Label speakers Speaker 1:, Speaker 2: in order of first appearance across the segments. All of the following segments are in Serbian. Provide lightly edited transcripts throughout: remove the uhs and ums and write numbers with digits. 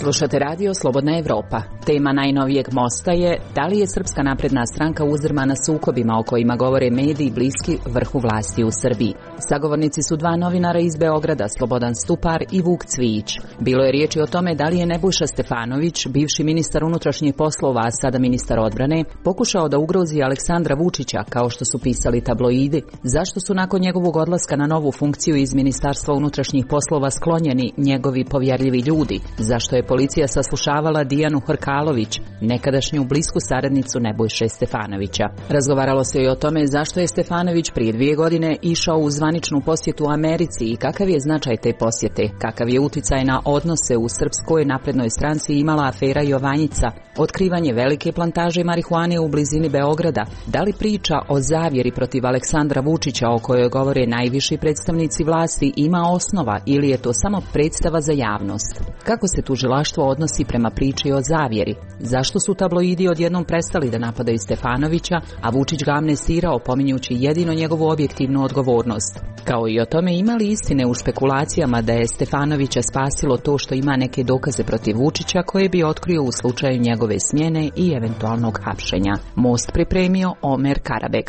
Speaker 1: Slušate radio Slobodna Evropa. Tema najnovijeg Mosta je da li je Srpska napredna stranka uzdrmana sukobima o kojima govore mediji bliski vrhu vlasti u Srbiji. Sagovornici su dva novinara iz Beograda, Slobodan Stupar i Vuk Cvijić. Bilo je riječi o tome da li je Nebojša Stefanović, bivši ministar unutrašnjih poslova, a sada ministar odbrane, pokušao da ugrozi Aleksandra Vučića, kao što su pisali tabloidi. Zašto su nakon njegovog odlaska na novu funkciju iz Ministarstva unutrašnjih poslova sklonjeni njegovi povjerljivi ljudi? Zašto je policija saslušavala Dijanu Hrkalović, nekadašnju blisku saradnicu Nebojše Stefanovića? Razgovaralo se i o tome zašto je Stefanović prije 2 godine išao u zvaničnu posjetu Americi i kakav je značaj te posjete, kakav je uticaj na odnose u Srpskoj naprednoj stranci imala afera Jovanjica, otkrivanje velike plantaže marihuane u blizini Beograda, da li priča o zavjeri protiv Aleksandra Vučića o kojoj govore najviši predstavnici vlasti ima osnova ili je to samo predstava za javnost? Kako se tužilaštvo odnosi prema priči o zavjeri? Zašto su tabloidi odjednom prestali da napadaju Stefanovića, a Vučić ga amnestirao pominjući jedino njegovu objektivnu odgovornost? Kao i o tome ima li istine u špekulacijama da je Stefanovića spasilo to što ima neke dokaze protiv Vučića koje bi otkrio u slučaju njegove smjene i eventualnog hapšenja. Most pripremio Omer Karabek.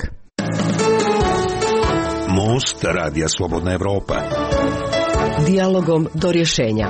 Speaker 2: Most radija Slobodna Evropa.
Speaker 3: Dijalogom do rješenja.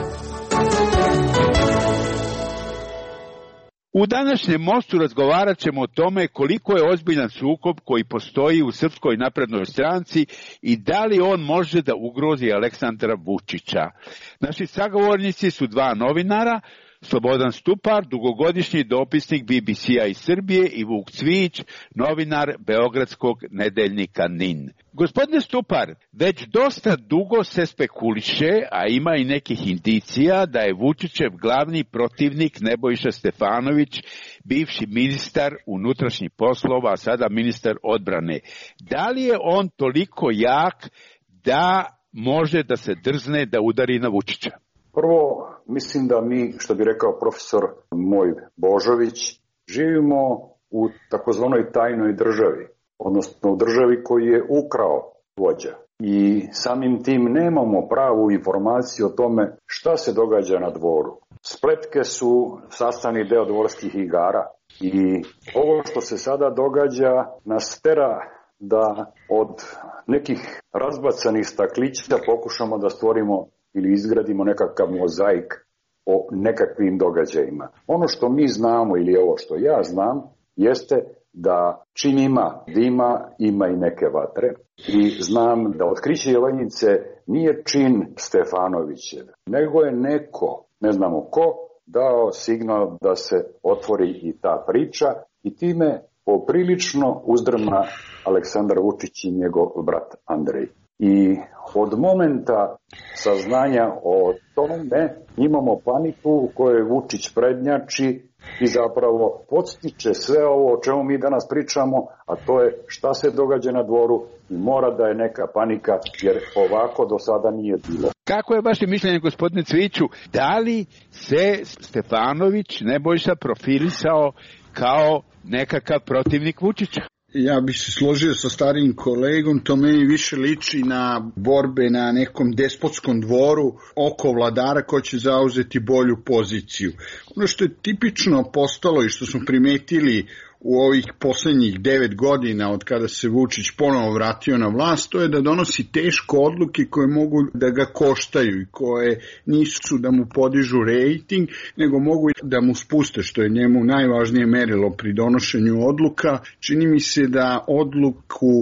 Speaker 4: U današnjem Mostu razgovarat ćemo o tome koliko je ozbiljan sukob koji postoji u Srpskoj naprednoj stranci i da li on može da ugrozi Aleksandra Vučića. Naši sagovornici su dva novinara, Slobodan Stupar, dugogodišnji dopisnik BBC-a iz Srbije, i Vuk Cvijić, novinar beogradskog nedeljnika NIN. Gospodine Stupar, već dosta dugo se spekuliše, a ima i nekih indicija da je Vučićev glavni protivnik Nebojša Stefanović, bivši ministar unutrašnjih poslova, a sada ministar odbrane. Da li je on toliko jak da može da se drzne da udari na Vučića?
Speaker 5: Prvo, mislim da mi, što bi rekao profesor moj Božović, živimo u takozvanoj tajnoj državi, odnosno u državi koji je ukrao vođa. I samim tim nemamo pravu informaciju o tome šta se događa na dvoru. Spletke su sastavni deo dvorskih igara i ovo što se sada događa nas tera da od nekih razbacanih staklića pokušamo da stvorimo ili izgradimo nekakav mozaik o nekakvim događajima. Ono što mi znamo ili ovo što ja znam jeste da čim ima dima, ima i neke vatre. I znam da otkriće Jovanjice nije čin Stefanovićev, nego je neko, ne znamo ko, dao signal da se otvori i ta priča i time poprilično uzdrma Aleksandar Vučić i njegov brat Andrej. I od momenta saznanja o tome imamo paniku u kojoj Vučić prednjači i zapravo podstiče sve ovo o čemu mi danas pričamo, a to je šta se događa na dvoru i mora da je neka panika, jer ovako do sada nije bilo.
Speaker 4: Kako je vaše mišljenje, gospodine Cvijiću, da li se Stefanović Nebojša profilisao kao nekakav protivnik Vučića?
Speaker 6: Ja bih se složio sa starijim kolegom, to meni više liči na borbe na nekom despotskom dvoru oko vladara koji će zauzeti bolju poziciju. Ono što je tipično postalo i što smo primetili u ovih posljednjih 9 godina od kada se Vučić ponovo vratio na vlast, to je da donosi teške odluke koje mogu da ga koštaju i koje nisu da mu podižu rejting, nego mogu da mu spuste, što je njemu najvažnije merilo pri donošenju odluka. Čini mi se da odluku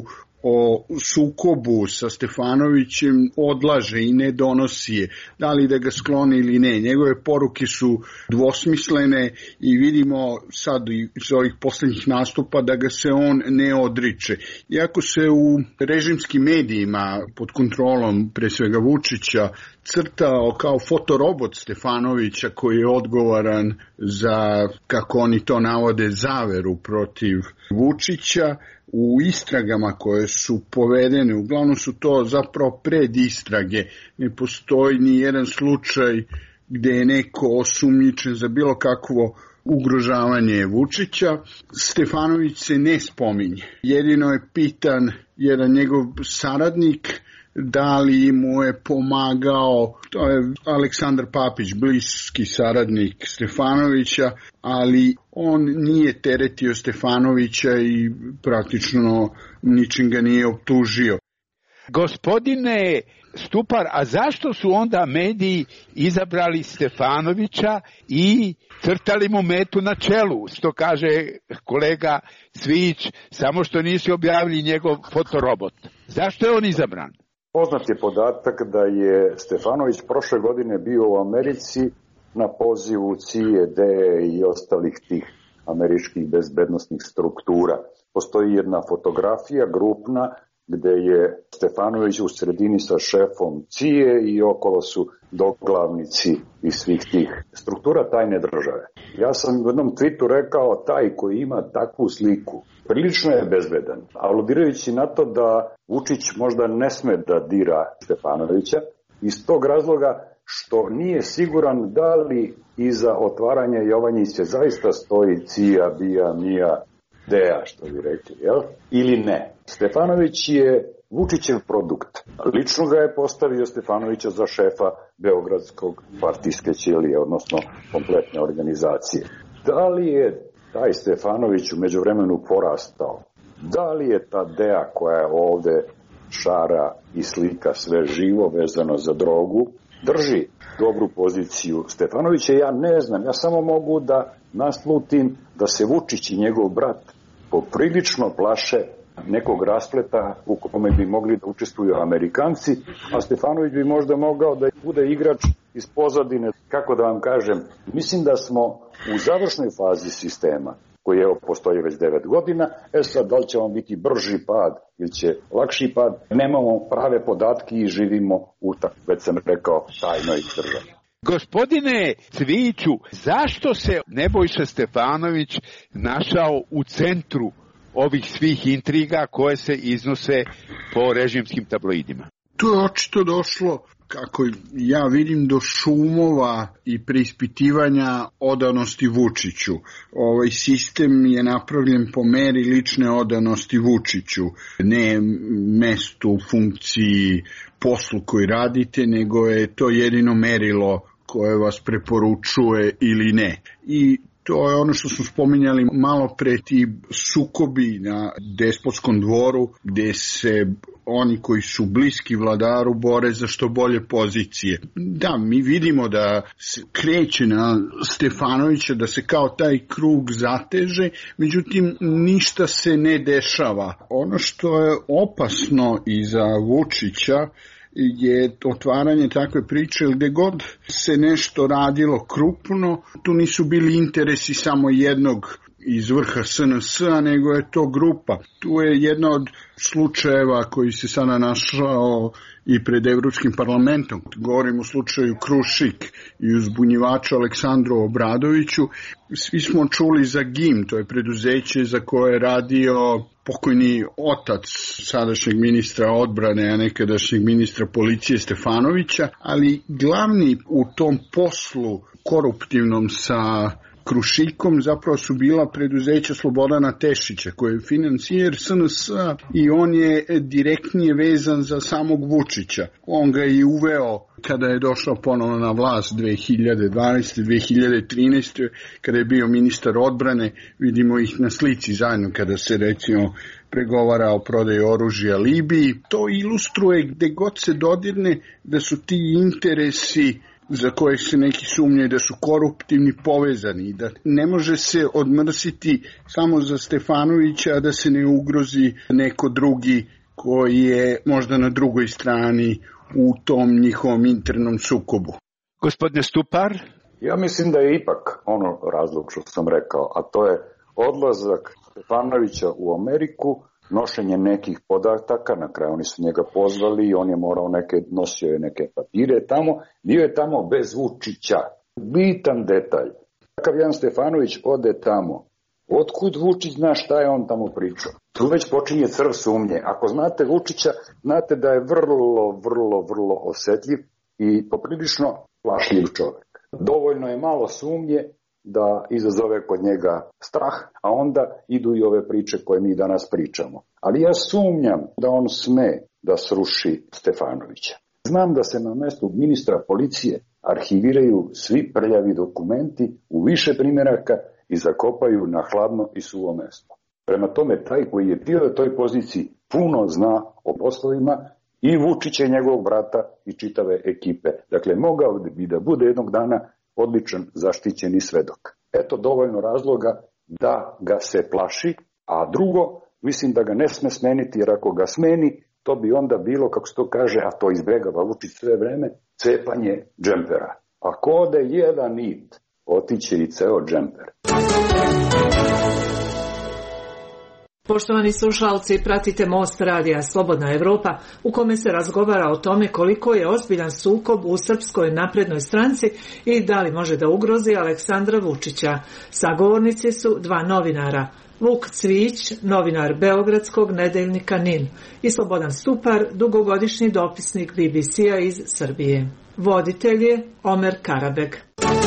Speaker 6: o sukobu sa Stefanovićem odlaže i ne donosi je, da li da ga skloni ili ne. Njegove poruke su dvosmislene i vidimo sad iz ovih posljednjih nastupa da ga se on ne odriče. Iako se u režimskim medijima pod kontrolom pre svega Vučića crtao kao fotorobot Stefanovića koji je odgovoran za, kako oni to navode, zaveru protiv Vučića, u istragama koje su povedene, uglavnom su to zapravo predistrage, ne postoji ni jedan slučaj gde je neko osumnjičen za bilo kakvo ugrožavanje Vučića. Stefanović se ne spominje. Jedino je pitan jedan njegov saradnik da li mu je pomagao, to je Aleksandar Papić, bliski saradnik Stefanovića, ali on nije teretio Stefanovića i praktično ničim ga nije optužio.
Speaker 4: Gospodine Stupar, a zašto su onda mediji izabrali Stefanovića i crtali mu metu na čelu, što kaže kolega Cvijić, samo što nisu objavili njegov fotorobot? Zašto je on izabran?
Speaker 5: Poznat je podatak da je Stefanović prošle godine bio u Americi na pozivu CIA, DE i ostalih tih američkih bezbednosnih struktura. Postoji jedna fotografija grupna gde je Stefanović u sredini sa šefom CIA i okolo su doglavnici iz svih tih struktura tajne države. Ja sam u jednom tweetu rekao, taj koji ima takvu sliku prilično je bezbedan, aludirajući na to da Vučić možda ne sme da dira Stefanovića iz tog razloga što nije siguran da li iza otvaranja Jovanjića zaista stoji CIA, BIA, MIA, DEA, što bi rekli, jel? Ili ne. Stefanović je Vučićev produkt. Lično ga je postavio Stefanovića za šefa Beogradskog partijske ćelije, odnosno kompletne organizacije. Da li je taj Stefanović u međuvremenu porastao? Da li je ta DEA koja je ovde šara i slika sve živo vezano za drogu, drži dobru poziciju Stefanovića? Ja ne znam, ja samo mogu da naslutim da se Vučić i njegov brat poprilično plaše nekog raspleta u kome bi mogli da učestvuju Amerikanci, a Stefanović bi možda mogao da bude igrač iz pozadine. Kako da vam kažem, mislim da smo u završnoj fazi sistema, koji evo postoji već 9 godina, sad da li će vam biti brži pad ili će lakši pad, nemamo prave podatke i živimo u, već sam rekao, tajnoj državi.
Speaker 4: Gospodine Cvijiću, zašto se Nebojša Stefanović našao u centru ovih svih intriga koje se iznose po režimskim tabloidima?
Speaker 6: Tu je očito došlo, kako ja vidim, do šumova i preispitivanja odanosti Vučiću. Ovaj sistem je napravljen po meri lične odanosti Vučiću, ne mestu, funkciji, poslu koji radite, nego je to jedino merilo koje vas preporučuje ili ne. I to je ono što smo spominjali malo pre, ti sukobi na despotskom dvoru, gde se oni koji su bliski vladaru bore za što bolje pozicije. Da, mi vidimo da se kreće na Stefanovića, da se kao taj krug zateže, međutim ništa se ne dešava. Ono što je opasno i za Vučića je otvaranje takve priče, gde god se nešto radilo krupno, tu nisu bili interesi samo jednog iz vrha SNS-a, nego je to grupa. Tu je jedna od slučajeva koji se sada našao i pred Evropskim parlamentom. Govorim o slučaju Krušik i uzbunjivača Aleksandru Obradoviću. Svi smo čuli za GIM, to je preduzeće za koje je radio pokojni otac sadašnjeg ministra odbrane, a nekadašnjeg ministra policije Stefanovića, ali glavni u tom poslu koruptivnom sa Krušikom zapravo su bila preduzeća Slobodana Tešića, koji je financijer SNS-a i on je direktnije vezan za samog Vučića. On ga je uveo kada je došao ponovno na vlast 2012. 2013. kada je bio ministar odbrane. Vidimo ih na slici zajedno kada se recimo pregovara o prodaji oružja Libiji. To ilustruje gde god se dodirne da su ti interesi za koje se neki sumnjaju da su koruptivni povezani, da ne može se odmrsiti samo za Stefanovića, da se ne ugrozi neko drugi koji je možda na drugoj strani u tom njihovom internom sukobu.
Speaker 4: Gospodine Stupar?
Speaker 5: Ja mislim da je ipak ono razlog što sam rekao, a to je odlazak Stefanovića u Ameriku, nošenje nekih podataka, na kraju oni su njega pozvali i on je morao nosio je neke papire tamo, bio je tamo bez Vučića. Bitan detalj. Kakav Jan Stefanović ode tamo, otkud Vučić zna šta je on tamo pričao? Tu već počinje crv sumnje. Ako znate Vučića, znate da je vrlo osetljiv i poprilično plašljiv čovjek. Dovoljno je malo sumnje da izazove kod njega strah, a onda idu i ove priče koje mi danas pričamo. Ali ja sumnjam da on sme da sruši Stefanovića. Znam da se na mestu ministra policije arhiviraju svi prljavi dokumenti u više primjeraka i zakopaju na hladno i suvo mesto. Prema tome, taj koji je bio na toj poziciji puno zna o poslovima i Vučića i njegovog brata i čitave ekipe. Dakle, mogao bi da bude jednog dana odličan zaštićeni svedok. Eto dovoljno razloga da ga se plaši, a drugo, mislim da ga ne sme smeniti, jer ako ga smeni, to bi onda bilo, kako se to kaže, a to izbegava Vučić sve vreme, cepanje džempera. Ako ode jedan nit, otiće i ceo džemper.
Speaker 7: Poštovani slušalci, pratite Most radija Slobodna Evropa, u kome se razgovara o tome koliko je ozbiljan sukob u Srpskoj naprednoj stranci i da li može da ugrozi Aleksandra Vučića. Sagovornici su dva novinara, Vuk Cvijić, novinar beogradskog nedeljnika NIN, i Slobodan Stupar, dugogodišnji dopisnik BBC-a iz Srbije. Voditelj je Omer Karabeg.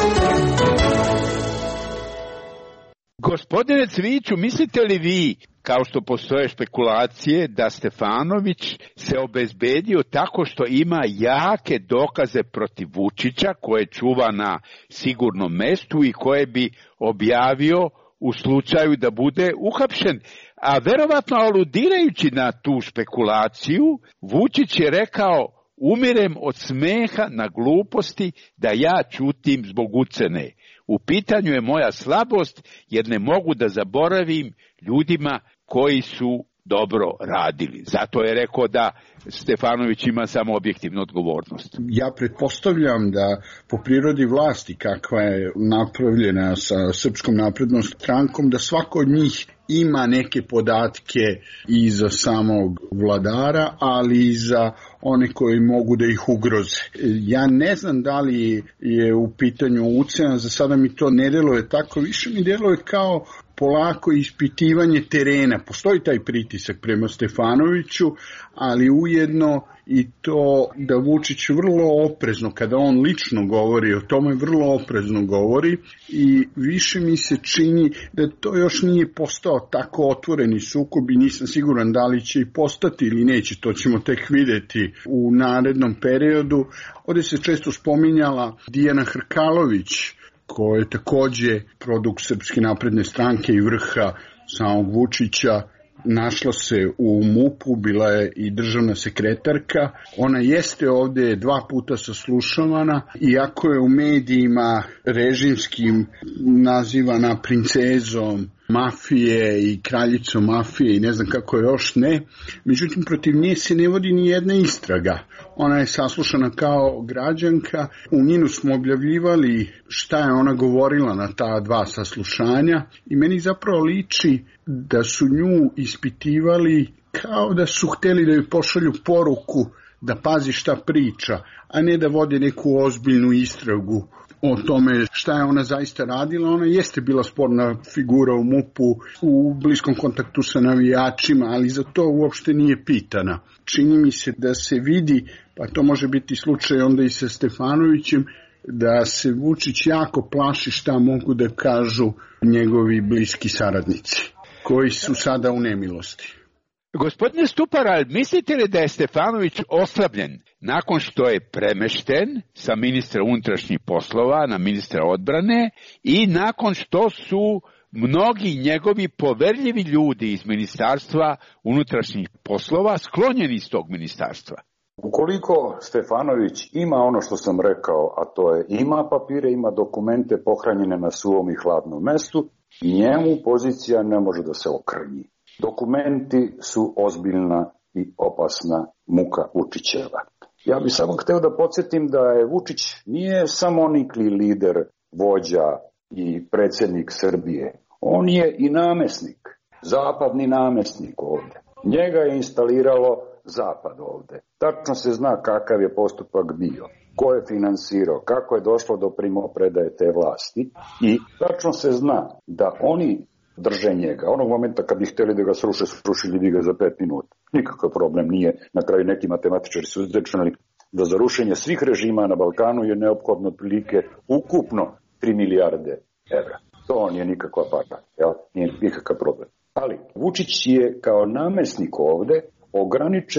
Speaker 4: Gospodine Cvijiću, mislite li vi, kao što postoje špekulacije, da Stefanović se obezbedio tako što ima jake dokaze protiv Vučića, koje čuva na sigurnom mestu i koje bi objavio u slučaju da bude uhapšen? A verovatno aludirajući na tu špekulaciju, Vučić je rekao: umirem od smeha na gluposti da ja ćutim zbog ucene. U pitanju je moja slabost, jer ne mogu da zaboravim ljudima koji su dobro radili. Zato je rekao da Stefanović ima samo objektivnu odgovornost.
Speaker 6: Ja pretpostavljam da po prirodi vlasti kakva je napravljena sa Srpskom naprednom strankom, da svako od njih ima neke podatke i za samog vladara, ali i za one koji mogu da ih ugroze. Ja ne znam da li je u pitanju ucena, za sada mi to ne deluje tako, više mi deluje kao polako ispitivanje terena. Postoji taj pritisak prema Stefanoviću, ali ujedno i to da Vučić vrlo oprezno, kada on lično govori o tome, vrlo oprezno govori, i više mi se čini da to još nije postao tako otvoreni sukob i nisam siguran da li će i postati ili neće, to ćemo tek videti u narednom periodu. Ovdje se često spominjala Dijana Hrkalović, koja je takođe produkt Srpske napredne stranke i vrha samog Vučića. Našla se u MUP-u, bila je i državna sekretarka. Ona jeste ovde 2 puta saslušavana, iako je u medijima režimskim nazivana princezom mafije i kraljicom mafije i ne znam kako još ne. Međutim, protiv nje se ne vodi ni jedna istraga. Ona je saslušana kao građanka. U NIN-u smo objavljivali šta je ona govorila na ta 2 saslušanja i meni zapravo liči da su nju ispitivali kao da su hteli da joj pošalju poruku da pazi šta priča, a ne da vode neku ozbiljnu istragu o tome šta je ona zaista radila. Ona jeste bila sporna figura u MUP-u, u bliskom kontaktu sa navijačima, ali za to uopšte nije pitana. Čini mi se da se vidi, pa to može biti slučaj onda i sa Stefanovićem, da se Vučić jako plaši šta mogu da kažu njegovi bliski saradnici, koji su sada u nemilosti.
Speaker 4: Gospodine Stupara, mislite li da je Stefanović oslabljen nakon što je premešten sa ministra unutrašnjih poslova na ministra odbrane i nakon što su mnogi njegovi poverljivi ljudi iz ministarstva unutrašnjih poslova sklonjeni iz tog ministarstva?
Speaker 5: Ukoliko Stefanović ima ono što sam rekao, a to je ima papire, ima dokumente pohranjene na suvom i hladnom mestu, njemu pozicija ne može da se okrnji. Dokumenti su ozbiljna i opasna muka Vučićeva. Ja bih samo hteo da podsjetim da je Vučić nije samo nikli lider, vođa i predsjednik Srbije. On je i namesnik, zapadni namesnik ovde. Njega je instaliralo Zapad ovde. Tačno se zna kakav je postupak bio, ko je finansirao, kako je došlo do primopredaje te vlasti i tačno se zna da oni drže njega. Onog momenta kad bi hteli da ga sruše, srušili bi ga za 5 minuta. Nikakav problem nije. Na kraju neki matematičari su izračunali da za rušenje svih režima na Balkanu je neophodno otprilike ukupno 3 milijarde evra. To nije nikakva para, nije nikakav problem. Ali Vučić je kao namesnik ovde ograničen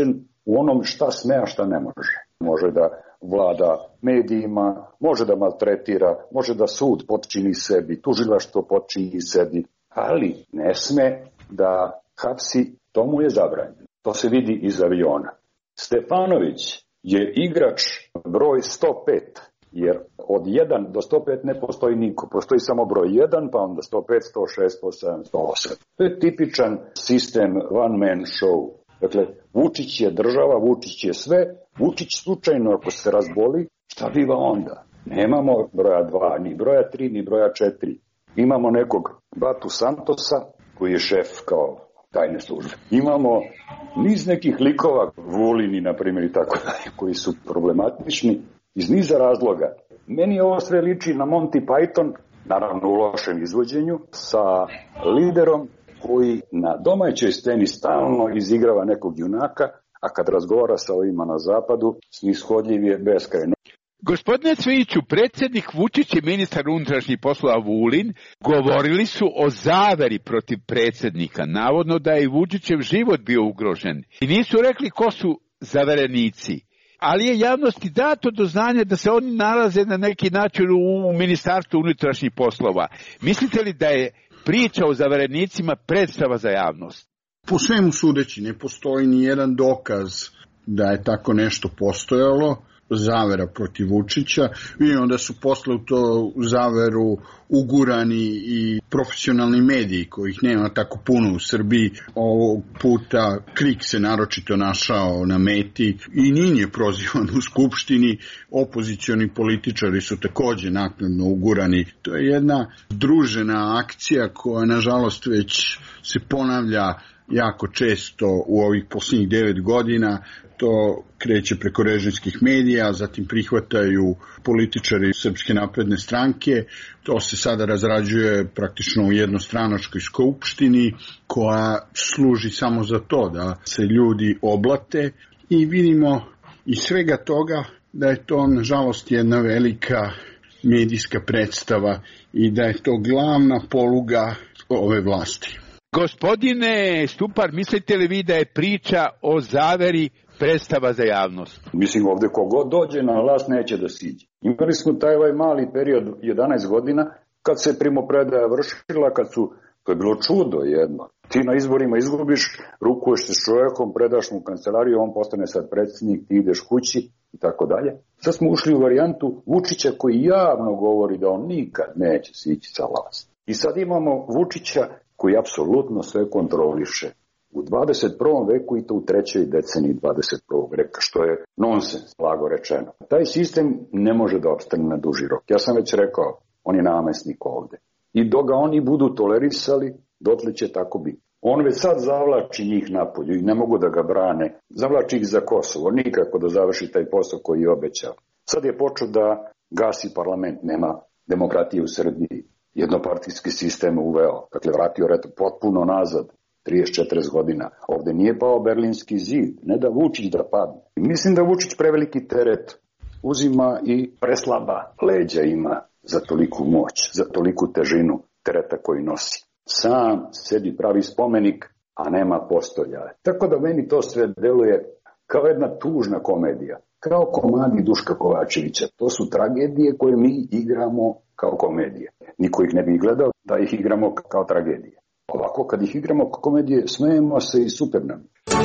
Speaker 5: u onom šta sme, a šta ne može. Može da vlada medijima, može da maltretira, može da sud potčini sebi, tužilaštvo potčini sebi, ali ne sme da hapsi, to mu je zabranjeno. To se vidi iz aviona. Stefanović je igrač broj 105, jer od 1 do 105 ne postoji niko. Postoji samo broj 1, pa onda 105, 106, 107, 108. To je tipičan sistem one man show. Dakle, Vučić je država, Vučić je sve, Vučić slučajno ako se razboli, šta biva onda? Nemamo broja 2, ni broja 3, ni broja 4. Imamo nekog Batu Santosa, koji je šef kao tajne službe. Imamo niz nekih likova, Vulini, na primjer, i tako dalje, koji su problematični iz niza razloga. Meni ovo sve liči na Monty Python, naravno u lošem izvođenju, sa liderom koji na domaćoj sceni stalno izigrava nekog junaka, a kad razgovara sa ovima na zapadu, snishodljiv je beskrajno.
Speaker 4: Gospodine Cvijiću, predsjednik Vučić i ministar unutrašnjih poslova Vulin govorili su o zaveri protiv predsjednika, navodno da je i Vučićev život bio ugrožen. I nisu rekli ko su zaverenici, ali je javnosti dato do znanja da se oni nalaze na neki način u ministarstvu unutrašnjih poslova. Mislite li da je priča o zaverenicima predstava za javnost?
Speaker 6: Po svemu sudeći ne postoji ni jedan dokaz da je tako nešto postojalo, zavera protiv Vučića. Vidimo da su posle u to zaveru ugurani i profesionalni mediji kojih nema tako puno u Srbiji. Ovog puta Krik se naročito našao na meti i nije prozivan u Skupštini. Opozicioni političari su takođe naknadno ugurani. To je jedna združena akcija koja nažalost već se ponavlja jako često u ovih posljednjih 9 godina. To kreće preko režimskih medija, zatim prihvataju političari Srpske napredne stranke. To se sada razrađuje praktično u jednostranačkoj skupštini koja služi samo za to da se ljudi oblate i vidimo iz svega toga da je to nažalost jedna velika medijska predstava i da je to glavna poluga ove vlasti.
Speaker 4: Gospodine Stupar, mislite li vi da je priča o zaveri predstava za javnost?
Speaker 5: Mislim, ovde kogod dođe na vlast neće da siđe. Imali smo taj mali period 11 godina kad se primopredaja vršila, to je bilo čudo jedno. Ti na izborima izgubiš, rukuješ se s čovjekom, predaš mu kancelariju, on postane sad predsjednik, ti ideš kući i tako dalje. Sad smo ušli u varijantu Vučića koji javno govori da on nikad neće sići sa vlast. I sad imamo Vučića koji apsolutno sve kontroliše. U 21. veku i to u 3. deceniji 21. veka, što je nonsens, blago rečeno. Taj sistem ne može da opstane na duži rok. Ja sam već rekao, on je namesnik ovde. I dok ga oni budu tolerisali, dotle će tako biti. On već sad zavlači njih napolju i ne mogu da ga brane. Zavlači ih za Kosovo, nikako da završi taj posao koji je obećao. Sad je počeo da gasi parlament, nema demokratije u Srbiji. Jednopartijski sistem uveo, dakle vratio potpuno nazad, 30-40 godina. Ovde nije pao Berlinski zid, ne da Vučić da padne. Mislim da Vučić preveliki teret uzima i preslaba leđa ima za toliku moć, za toliku težinu tereta koji nosi. Sam sebi pravi spomenik, a nema postolja. Tako da meni to sve deluje kao jedna tužna komedija, kao komadi Duška Kovačevića. To su tragedije koje mi igramo kao komedije. Niko ih ne bi gledao da ih igramo kao tragedije. Ovako, kad ih igramo kao komedije, smejemo se i super nam.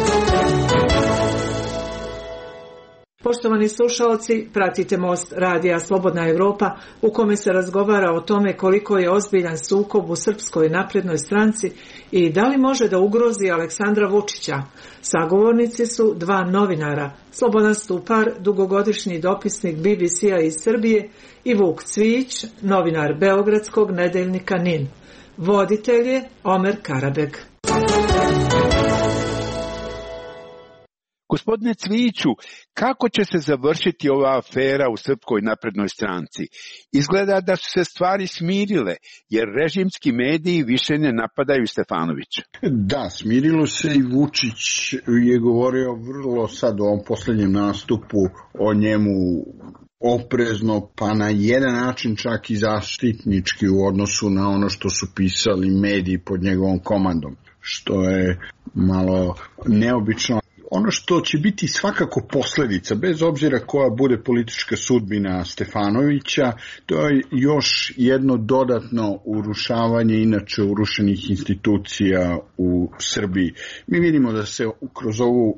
Speaker 7: Poštovani slušalci, pratite Most radija Slobodna Evropa u kome se razgovara o tome koliko je ozbiljan sukob u Srpskoj naprednoj stranci i da li može da ugrozi Aleksandra Vučića. Sagovornici su dva novinara, Slobodan Stupar, dugogodišnji dopisnik BBC-a iz Srbije i Vuk Cvijić, novinar beogradskog nedeljnika NIN. Voditelj je Omer Karabeg.
Speaker 4: Gospodine Cvijiću, kako će se završiti ova afera u Srpskoj naprednoj stranci? Izgleda da su se stvari smirile, jer režimski mediji više ne napadaju Stefanovića.
Speaker 6: Da, smirilo se i Vučić je govorio vrlo sad u ovom posljednjem nastupu o njemu oprezno, pa na jedan način čak i zaštitnički u odnosu na ono što su pisali mediji pod njegovom komandom, što je malo neobično. Ono što će biti svakako posljedica, bez obzira koja bude politička sudbina Stefanovića, to je još jedno dodatno urušavanje inače urušenih institucija u Srbiji. Mi vidimo da se kroz ovu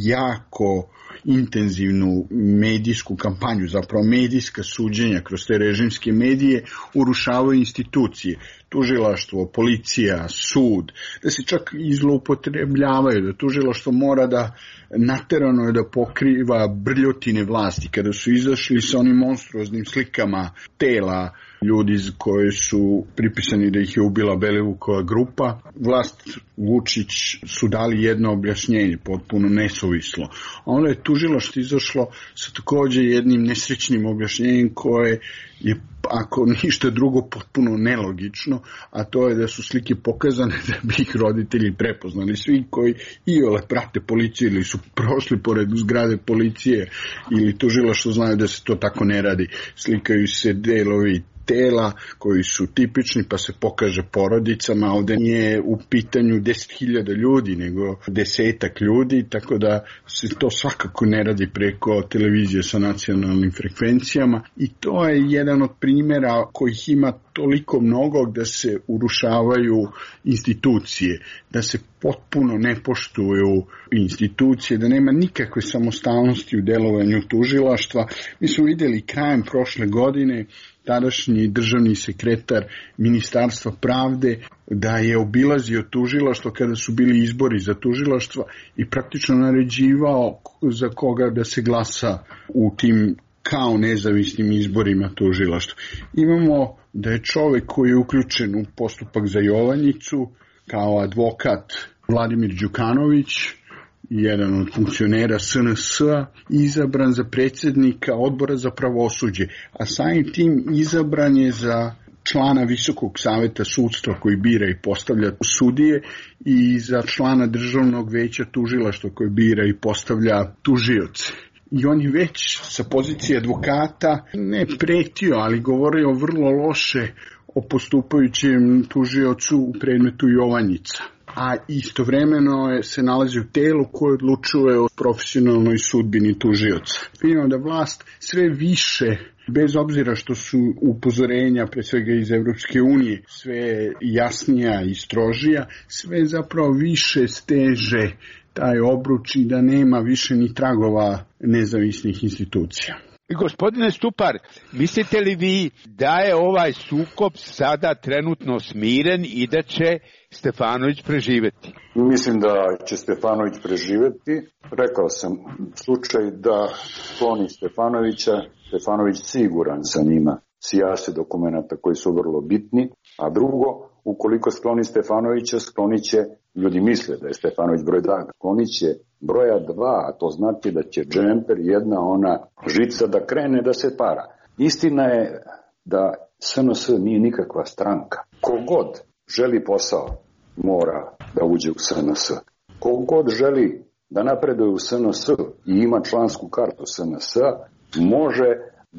Speaker 6: jako intenzivnu medijsku kampanju, zapravo medijska suđenja kroz te režimske medije urušavaju institucije, tužilaštvo, policija, sud, da se čak i zloupotrebljavaju, da tužilaštvo mora da naterano je da pokriva brljotine vlasti. Kada su izašli sa onim monstruoznim slikama tela ljudi koji su pripisani da ih je ubila Belivukova grupa, vlast Vučić su dali jedno objašnjenje, potpuno nesuvislo. Onda je tužilaštvo izašlo sa također jednim nesrećnim objašnjenjem koje je, ako ništa drugo, potpuno nelogično, a to je da su slike pokazane da bi ih roditelji prepoznali. Svi koji iole prate policiju ili su prošli pored zgrade policije ili tužilaštvo znaju da se to tako ne radi. Slikaju se delovi tela koji su tipični, pa se pokaže porodicama. Ovdje nije u pitanju 10.000 ljudi, nego 10 ljudi, tako da se to svakako ne radi preko televizije sa nacionalnim frekvencijama. I to je jedan od primjera kojih ima toliko mnogo da se urušavaju institucije, da se potpuno ne poštuju institucije, da nema nikakve samostalnosti u delovanju tužilaštva. Mi smo vidjeli krajem prošle godine tadašnji državni sekretar Ministarstva pravde da je obilazio tužilaštvo kada su bili izbori za tužilaštvo i praktično naređivao za koga da se glasa u tim kao nezavisnim izborima tužilaštva. Imamo da je čovjek koji je uključen u postupak za Jovanjicu kao advokat Vladimir Đukanović, jedan od funkcionera SNS-a, izabran za predsjednika odbora za pravosuđe, a samim tim izabran je za člana Visokog saveta sudstva koji bira i postavlja sudije i za člana Državnog veća tužilaštva koji bira i postavlja tužioce. I on je već sa pozicije advokata ne pretio, ali govorio vrlo loše o postupajućem tužiocu u predmetu Jovanjica. A istovremeno se nalazi u telu koje odlučuje o profesionalnoj sudbini tužioca. Vidimo da vlast sve više, bez obzira što su upozorenja, pre svega iz Evropske unije, sve jasnija i strožija, sve zapravo više steže taj obruč i da nema više ni tragova nezavisnih institucija.
Speaker 4: Gospodine Stupar, mislite li vi da je ovaj sukob sada trenutno smiren i da će Stefanović preživjeti?
Speaker 5: Mislim da će Stefanović preživjeti. Rekao sam slučaj da skloni Stefanovića, Stefanović siguran sa njima sijase dokumenta koji su vrlo bitni, a drugo, ukoliko skloni Stefanovića, sklonit će, ljudi misle da je Stefanović broj 2, sklonit će broja 2, a to znači da će džemper, jedna ona žica da krene da se para. Istina je da SNS nije nikakva stranka. Kogod želi posao mora da uđe u SNS. Kogod želi da napreduje u SNS i ima člansku kartu SNS, može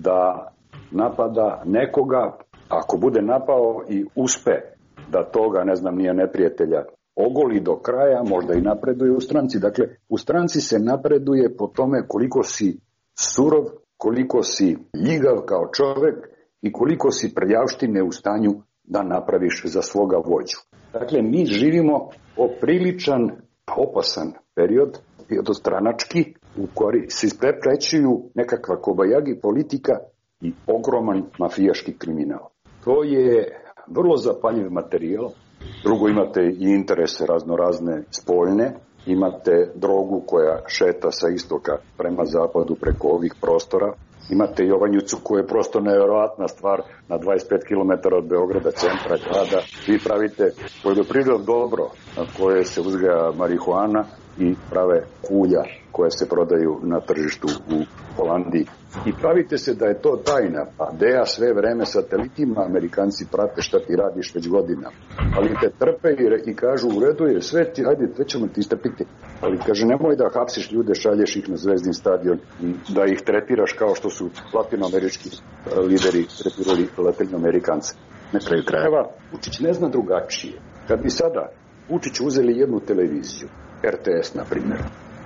Speaker 5: da napada nekoga, ako bude napao i uspe da toga, ne znam, nije neprijatelja, ogoli do kraja, možda i napreduje u stranci. Dakle, u stranci se napreduje po tome koliko si surov, koliko si ljigav kao čovjek i koliko si prljavštine u stanju da napraviš za svoga vođu. Dakle, mi živimo popriličan, opasan period, stranački, u koji se ispreprećuju nekakva kobajagi politika i ogroman mafijaški kriminal. To je vrlo zapaljiv materijal. Drugo, imate i interese raznorazne spoljne, imate drogu koja šeta sa istoka prema zapadu preko ovih prostora, imate Jovanjicu koja je prosto nevjerojatna stvar na 25 km od Beograda, centra grada. Vi pravite poljoprivredno dobro na koje se uzgaja marihuana i prave kulja koje se prodaju na tržištu u Holandiji. I pravite se da je to tajna, pa DEA sve vreme satelitima, Amerikanci prate šta ti radiš već godina. Ali te trpe i kažu u redu je, sve ti, ajde, sve ćemo ti istrpiti. Ali kaže, nemoj da hapsiš ljude, šalješ ih na Zvezdin stadion i da ih tretiraš kao što su latinoamerički lideri tretirali latinoamerikance. Na kraju krajeva, Vučić ne zna drugačije. Kad bi sada Vučić uzeli jednu televiziju, RTS na primjer,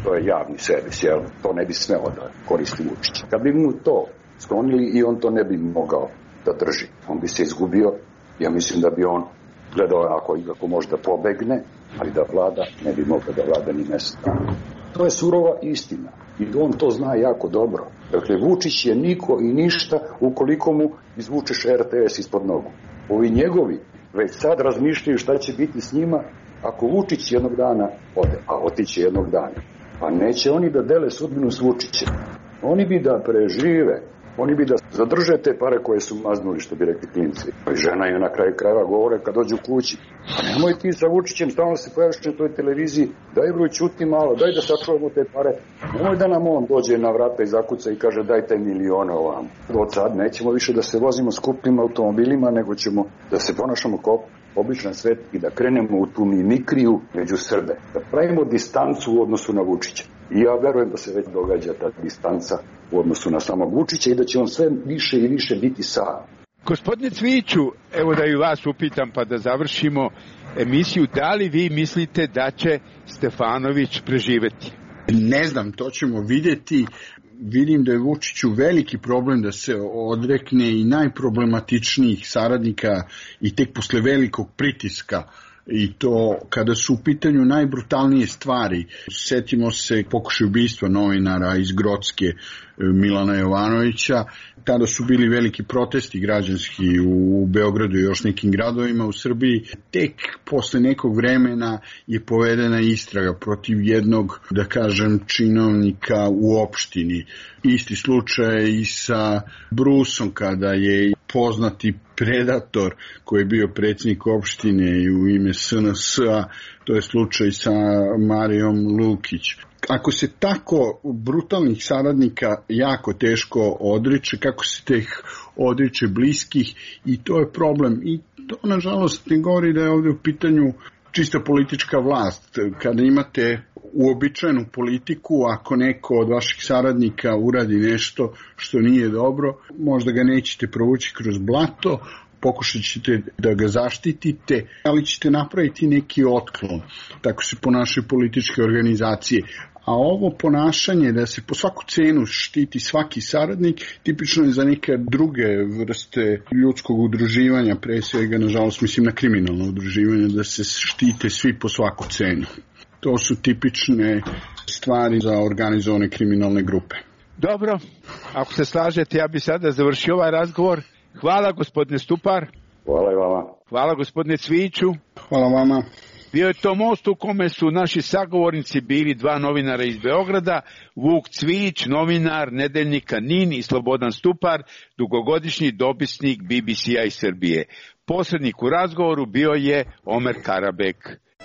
Speaker 5: to je javni servis, jel? To ne bi smelo da koristi Vučić. Kad bi mu to sklonili i on to ne bi mogao da drži, on bi se izgubio. Ja mislim da bi on gledao ako može da pobegne, ali da vlada ne bi mogao da vlada ni mesec dana. To je surova istina i on to zna jako dobro. Dakle, Vučić je niko i ništa ukoliko mu izvučeš RTS ispod nogu. Ovi njegovi već sad razmišljaju šta će biti s njima ako Vučić jednog dana ode, a otiće jednog dana. Pa neće oni da dele sudbinu s Vučićem. Oni bi da prežive. Oni bi da zadrže te pare koje su maznuli, što bi rekli klinci. Pa i žena je na kraju krajeva govore kad dođu kući. Pa nemoj ti sa Vučićem stalno se pojaviš na toj televiziji. Daj broj, čuti malo, daj da sačuvamo te pare. Nemoj da nam on dođe na vrata i zakuca i kaže daj taj milione ovamo. Od sad nećemo više da se vozimo skupim automobilima, nego ćemo da se ponašamo kao običan svet i da krenemo u tu mimikriju među Srbe. Da pravimo distancu u odnosu na Vučića. I ja verujem da se već događa ta distanca u odnosu na samog Vučića i da će on sve više i više biti sam.
Speaker 4: Gospodine Cvijiću, evo da i vas upitam pa da završimo emisiju, da li vi mislite da će Stefanović preživeti?
Speaker 6: Ne znam, to ćemo vidjeti. Vidim da je Vučiću veliki problem da se odrekne i najproblematičnijih saradnika i tek posle velikog pritiska. I to kada su u pitanju najbrutalnije stvari. Setimo se pokušaj ubistva novinara iz Grocke Milana Jovanovića. Tada su bili veliki protesti građanski u Beogradu i još nekim gradovima u Srbiji. Tek posle nekog vremena je povedena istraga protiv jednog, da kažem, činovnika u opštini. Isti slučaj i sa Brusom kada je poznati predator koji je bio predsjednik opštine i u ime SNS-a, to je slučaj sa Marijom Lukić. Ako se tako brutalnih saradnika jako teško odriče, kako se teh odriče bliskih, i to je problem. I to, nažalost, ne govori da je ovdje u pitanju čista politička vlast. Kada imate uobičajenu politiku, ako neko od vaših saradnika uradi nešto što nije dobro, možda ga nećete provući kroz blato, pokušat ćete da ga zaštitite, ali ćete napraviti neki otklon. Tako se ponašaju političke organizacije. A ovo ponašanje da se po svaku cenu štiti svaki saradnik, tipično je za neke druge vrste ljudskog udruživanja, pre svega, nažalost, mislim na kriminalno udruživanje, da se štite svi po svaku cenu. To su tipične stvari za organizovane kriminalne grupe.
Speaker 4: Dobro, ako se slažete, ja bih sada završio ovaj razgovor. Hvala, gospodine Stupar.
Speaker 5: Hvala i vama.
Speaker 4: Hvala, gospodine Cvijiću.
Speaker 6: Hvala vama.
Speaker 4: Bio je to most u kome su naši sagovornici bili dva novinara iz Beograda, Vuk Cvijić, novinar nedeljnika NIN, i Slobodan Stupar, dugogodišnji dopisnik BBC-a iz Srbije. Posrednik u razgovoru bio je Omer Karabek.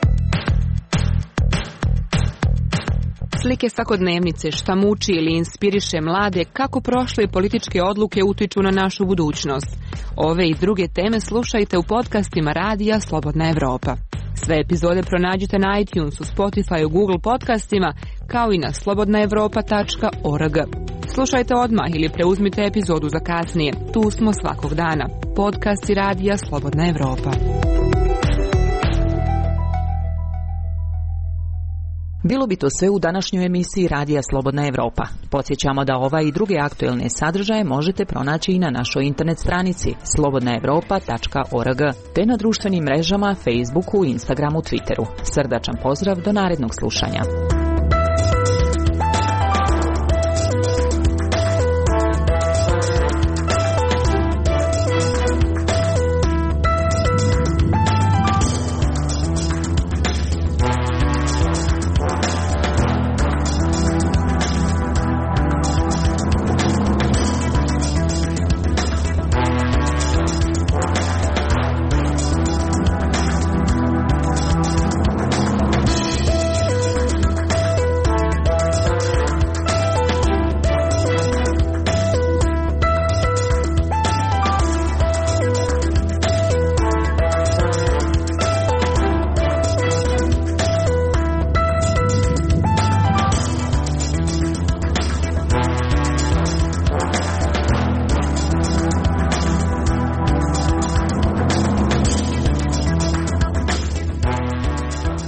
Speaker 8: Slike svakodnevnice, šta muči ili inspiriše mlade, kako prošle političke odluke utiču na našu budućnost. Ove i druge teme slušajte u podcastima Radija Slobodna Evropa. Sve epizode pronađite na iTunesu, Spotifyu, Google podcastima, kao i na slobodnaevropa.org. Slušajte odmah ili preuzmite epizodu za kasnije. Tu smo svakog dana. Podcasti Radija Slobodna Evropa.
Speaker 1: Bilo bi to sve u današnjoj emisiji Radija Slobodna Evropa. Podsjećamo da ova i druge aktuelne sadržaje možete pronaći i na našoj internet stranici slobodnaevropa.org, te na društvenim mrežama Facebooku, Instagramu, Twitteru. Srdačan pozdrav, do narednog slušanja.